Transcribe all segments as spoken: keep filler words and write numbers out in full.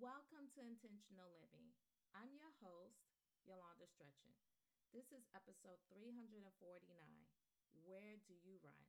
Welcome to Intentional Living. I'm your host, Yolanda Stretchin. This is episode three hundred forty-nine. Where do you run?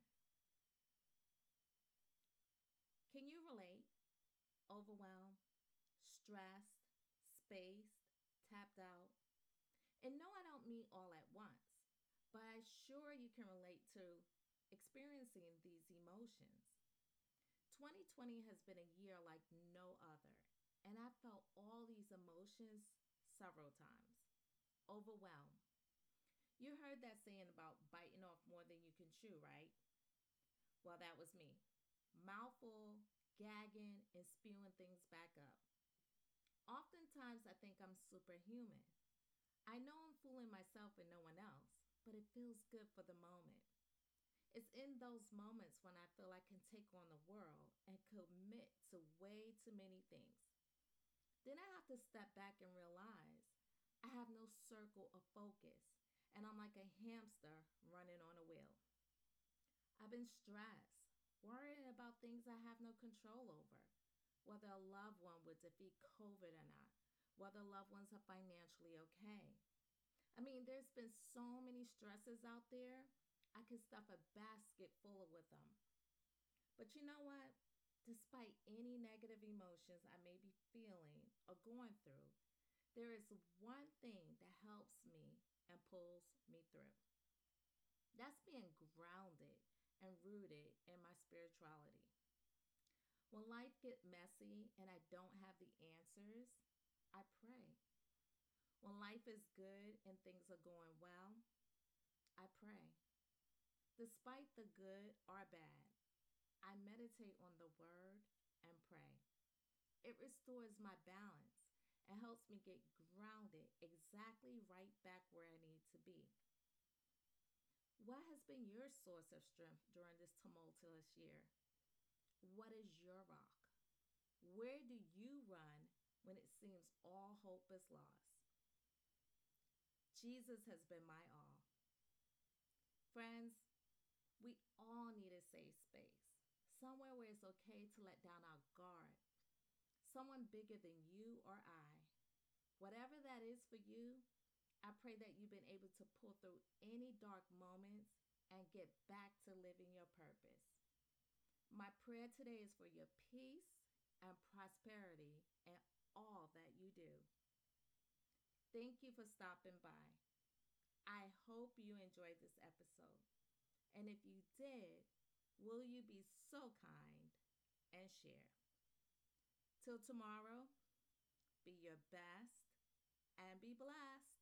Can you relate? Overwhelmed, stressed, spaced, tapped out? And no, I don't mean all at once, but I'm sure you can relate to experiencing these emotions. twenty twenty has been a year like no other, and I felt all these emotions several times. Overwhelmed. You heard that saying about biting off more than you can chew, right? Well, that was me. Mouthful, gagging, and spewing things back up. Oftentimes, I think I'm superhuman. I know I'm fooling myself and no one else, but it feels good for the moment. It's in those moments when I feel I can take on the world and commit to way too many things. Then I have to step back and realize I have no circle of focus and I'm like a hamster running on a wheel. I've been stressed, worrying about things I have no control over, whether a loved one would defeat COVID or not, whether loved ones are financially okay. I mean, there's been so many stresses out there, I could stuff a basket full of with them. But you know what? Despite any negative emotions I may be feeling or going through, there is one thing that helps me and pulls me through. That's being grounded and rooted in my spirituality. When life gets messy and I don't have the answers, I pray. When life is good and things are going well, I pray. Despite the good or bad, I meditate on the word and pray. It restores my balance and helps me get grounded exactly right back where I need to be. What has been your source of strength during this tumultuous year? What is your rock? Where do you run when it seems all hope is lost? Jesus has been my all. Friends, we all need a safe space, somewhere where it's okay to let down our guard, someone bigger than you or I. Whatever that is for you, I pray that you've been able to pull through any dark moments and get back to living your purpose. My prayer today is for your peace and prosperity in all that you do. Thank you for stopping by. I hope you enjoyed this episode. And if you did, will you be so kind and share? Till tomorrow, be your best and be blessed.